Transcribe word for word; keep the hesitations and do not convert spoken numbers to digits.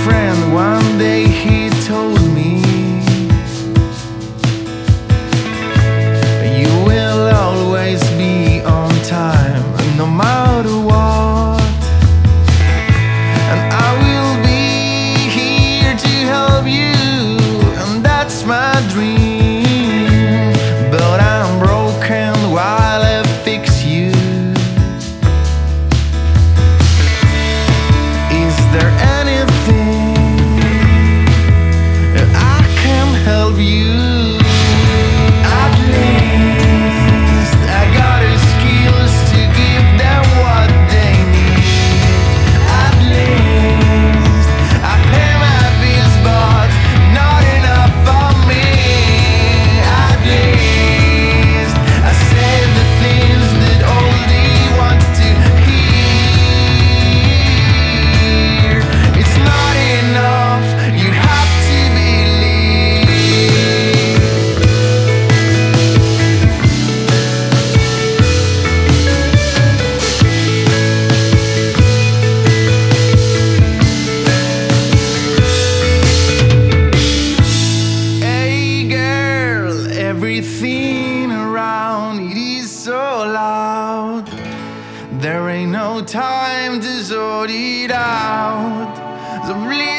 friend, one day he told me, you will always be on time, no matter what. And I will be here to help you, and that's my dream. But I'm broken while I fix you. Is there anything I can help you? At least I got the skills to give them what they need. At least I pay my bills, but not enough for me. At least I say the things that only want to hear. It's not enough, you have to believe. Hey girl, everything around it is so loud. There ain't no time to sort it out. So please